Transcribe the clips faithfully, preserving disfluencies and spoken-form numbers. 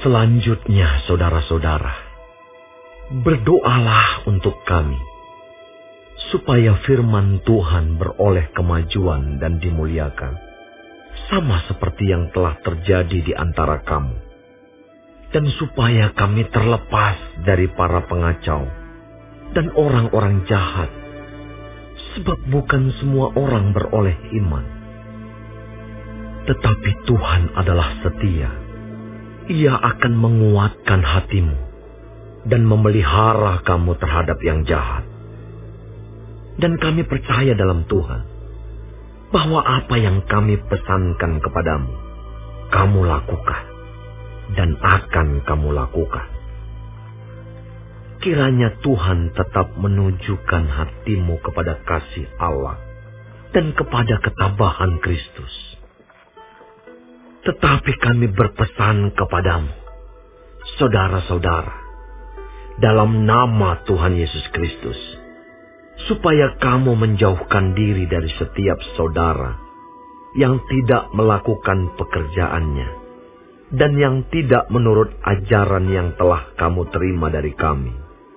Selanjutnya, saudara-saudara, berdoalah untuk kami, supaya firman Tuhan beroleh kemajuan dan dimuliakan, sama seperti yang telah terjadi di antara kamu, dan supaya kami terlepas dari para pengacau dan orang-orang jahat, sebab bukan semua orang beroleh iman. Tetapi Tuhan adalah setia. Ia akan menguatkan hatimu dan memelihara kamu terhadap yang jahat. Dan kami percaya dalam Tuhan, bahwa apa yang kami pesankan kepadamu, kamu lakukan, dan akan kamu lakukan. Kiranya Tuhan tetap menunjukkan hatimu kepada kasih Allah dan kepada ketabahan Kristus. Tetapi kami berpesan kepadamu, saudara-saudara, dalam nama Tuhan Yesus Kristus, supaya kamu menjauhkan diri dari setiap saudara yang tidak melakukan pekerjaannya dan yang tidak menurut ajaran yang telah kamu terima dari kami.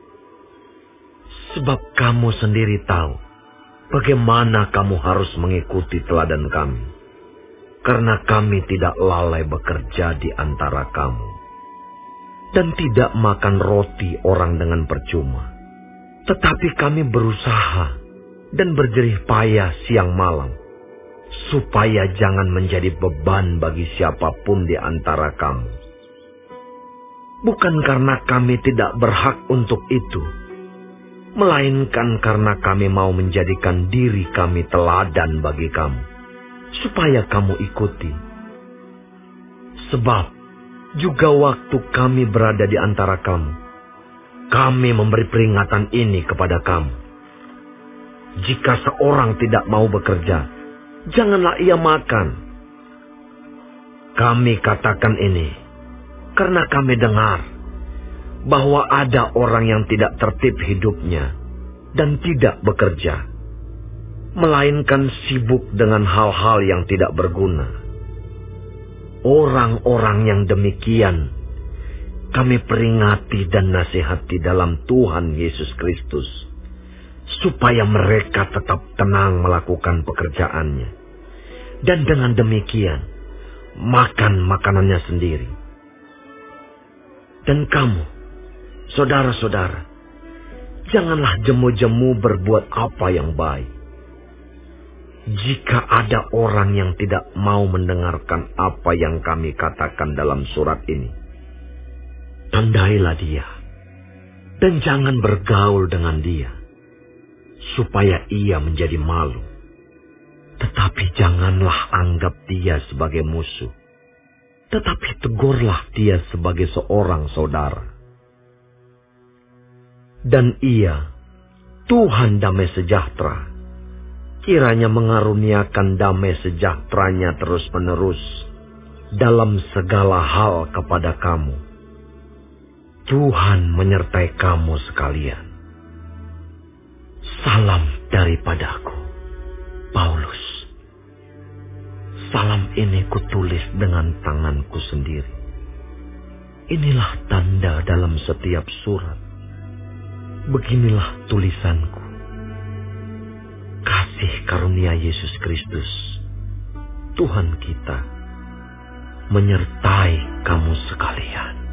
Sebab kamu sendiri tahu bagaimana kamu harus mengikuti teladan kami. Karena kami tidak lalai bekerja di antara kamu, dan tidak makan roti orang dengan percuma. Tetapi kami berusaha dan berjerih payah siang malam, supaya jangan menjadi beban bagi siapapun di antara kamu. Bukan karena kami tidak berhak untuk itu, melainkan karena kami mau menjadikan diri kami teladan bagi kamu, supaya kamu ikuti. Sebab juga waktu kami berada di antara kamu, kami memberi peringatan ini kepada kamu. Jika seorang tidak mau bekerja, janganlah ia makan. Kami katakan ini karena kami dengar bahwa ada orang yang tidak tertib hidupnya dan tidak bekerja, melainkan sibuk dengan hal-hal yang tidak berguna. Orang-orang yang demikian kami peringati dan nasihati dalam Tuhan Yesus Kristus, supaya mereka tetap tenang melakukan pekerjaannya, dan dengan demikian makan makanannya sendiri. Dan kamu, saudara-saudara, janganlah jemu-jemu berbuat apa yang baik. Jika ada orang yang tidak mau mendengarkan apa yang kami katakan dalam surat ini, tandailah dia, dan jangan bergaul dengan dia, supaya ia menjadi malu. Tetapi janganlah anggap dia sebagai musuh, tetapi tegurlah dia sebagai seorang saudara. Dan ia, Tuhan damai sejahtera, kiranya mengaruniakan damai sejahteranya terus-menerus dalam segala hal kepada kamu. Tuhan menyertai kamu sekalian. Salam daripadaku, Paulus. Salam ini kutulis dengan tanganku sendiri. Inilah tanda dalam setiap surat. Beginilah tulisanku. Kasih karunia Yesus Kristus, Tuhan kita, menyertai kamu sekalian.